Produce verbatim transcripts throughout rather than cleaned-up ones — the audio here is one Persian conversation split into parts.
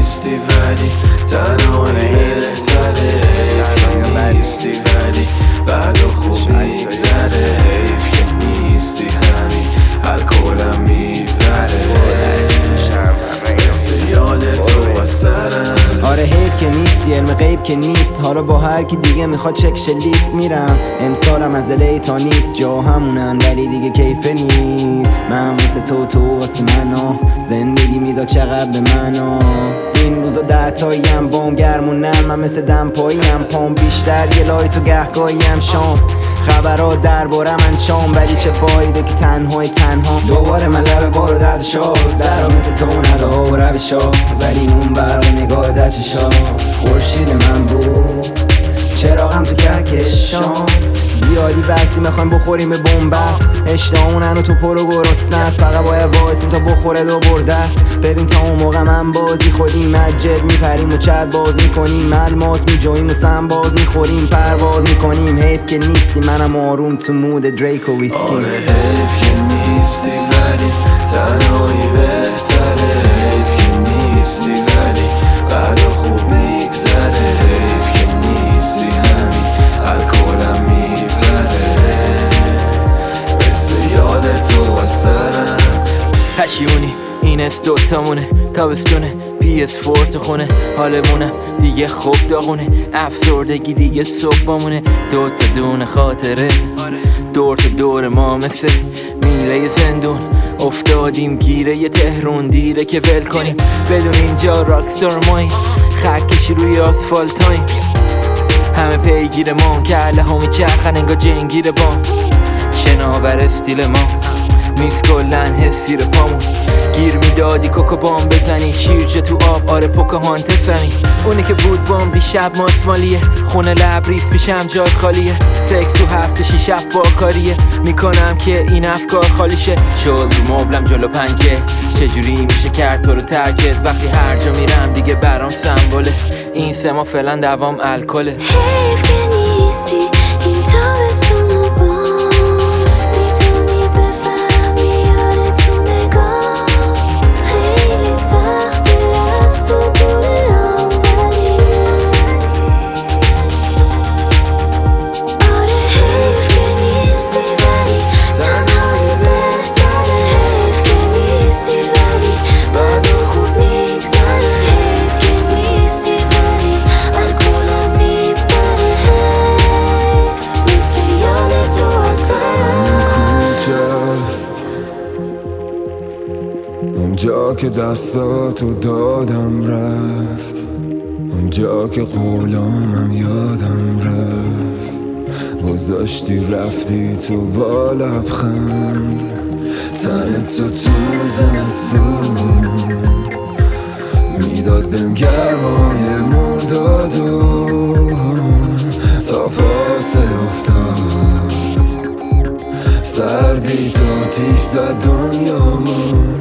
نیستی ولی تنهایی بهتره، حیف که نیستی ولی بعد و خوب میگذره، حیف که نیستی همین الکلم میبره، مثل یاد تو از سرم. آره حیف که نیستی، علم غیب که نیست، حالا با هر کی دیگه میخواد چکش لیست میرم. امسالم از الی تا نیست، جا همونن ولی دیگه کیفه نیست. من مثل تو تو واسه منو زندگی میداد چقدر به منو. این روزا ده تاییم بام گرمونم، من مثل دمپاییم پام بیشتر یه لایت و گهگاهیم شام. خبرها درباره من شام، ولی چه فایده که تنهای تنها. دوباره من لب بارو درد شد درها مثل تو نده ها و روشا، ولی اون برق نگاه در چشا خورشید من بود، چراغم تو کهکشان. زیادی بستی میخوایم بخوریم به بنبست، اشتهامونن و تو پرو گرسنه است، فقط باید وایسیم تا بخوره دو برده است. ببین تا اون موقع من بازی خودیم مجد میپریم و چت باز میکنیم، ملماس میجویم و سم باز میخوریم، پرواز میکنیم. حیف که نیستی منم آروم تو مود دریک و ویسکی. آره حیف که نیستی ولی تنهایی بهتره، حیف که نیستی ولی بعد خوب میگذره، حیف که نیستی همین الکلم میبره، مثل یاد تو از سرم. پشیونی این است دوتامونه، تابستونه پی اس فور تو خونه، حالمونم دیگه خوب داغونه، افسردگی دیگه صبحمونه. دو تا دونه خاطره دور تا دور ما مثل میله زندون، افتادیم گیره یه تهرون دیره که ول کنیم، بدون اینجا راکستار ماییم، خکشی روی آسفالتاییم، همه پیگیر ما کله ها میچرخن انگا جنگیر با شناور استیل ما نیست کلن حسی رو پامون. گیر میدادی کوکو بام بزنی شیرجه تو آب، آره پوکاهانتس همین اونی که بود بام دیشب ماسمالیه، خونه لبریز پیشم جات خالیه، سکس تو هفته شیش با کاریه، میکنم که این افکار خالیشه. شد رو مبلم جلو پنکه، چجوری میشه کرد تو رو ترکت، وقتی هر جا میرم دیگه برام سمبوله، این سه ما فعلا دوام الکله. حیف که نیستی این تابستون و بام، میتونی بفهمی یاره تو نگاه، خیلی سخته از تو دوره رام، ولی آره حیف که نیستی ولی تنهایی بهتره، حیف که نیستی ولی بعد و خوب میگذره، حیف که نیستی ولی الکلم میبره، مثل یاد تو از سرم. کجاست اونجا که دستاتو دادم رفت، اونجا که قولامم یادم رفت، گذاشتی رفتی تو با لبخند، تن تو تو زمستون میداد بهم گرمای مردادو، تا فاصل افتاد سردی تا تیش زد دنیامون.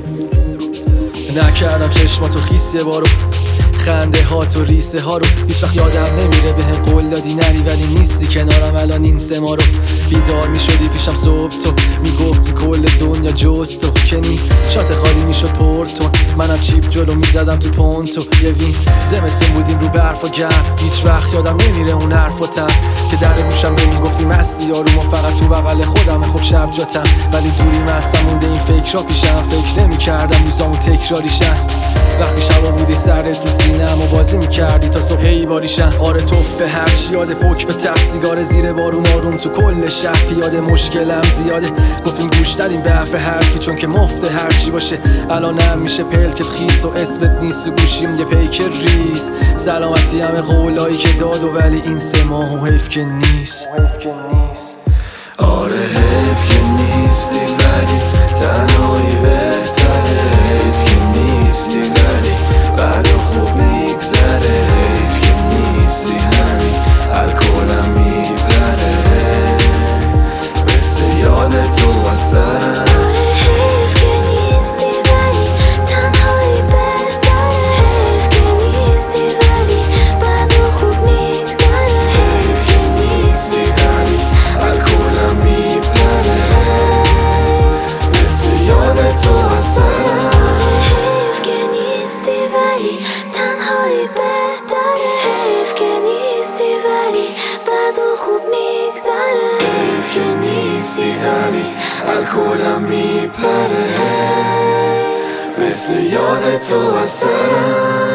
نکردم چشماتو خیس یه بارو، خنده ها تو ریسه ها رو هیچ وقت یادم نمیره، به هم قول دادی نری ولی نیستی کنارم الان این سه ما رو. بیدار میشدی پیشم صبح تو میگفتی کل دنیا جز تو، کنی شات خالی میشد پورتون، منم چیپ جلو میزدم تو پونتو، یه وین زمستون بودیم رو برف و گرم، هیچ وقت یادم نمیره اون حرفاتم که در گوشم به میگفتی مستی یارو، ما فقط تو بغل خودم خب شب جاتم، ولی دوری مستم مونده این فکر را پیشم، فکر نمیکردم روزامون تکراریشن، وقتی شبا بودی سرت رو سینم و بازی میکردی تا صبح هی باریشن. آره توف به هر چی یاد پک به ته، سیگار زیر بارون آروم تو کل شهر، پیاده مشکلم زیاده گفتیم گوش دادیم به حرف هر کی، چون که مفته هر چی باشه الانم میشه پلکت خیس و اسمت نیست و گوشیم یه پیک ریز، سلامتی همه قولایی که داد و ولی این سه ماه و حیف که نیست. آره حیف که نیستی ولی تنهایی بهتره، حیف که نیستی ولی بعد خوب میگذره، حیف که نیستی همین الکلم میبره، مثل یاد تو از سرم. آره حیف که نیستی ولی تنهایی بهتره، حیف که نیستی ولی بعد خوب میگذره، حیف که نیستی همین الکلم میبره، مثل یاد تو خوب میگذره. حیف که نیستی ولی الکلم میپره، مثل یاد تو از سرم.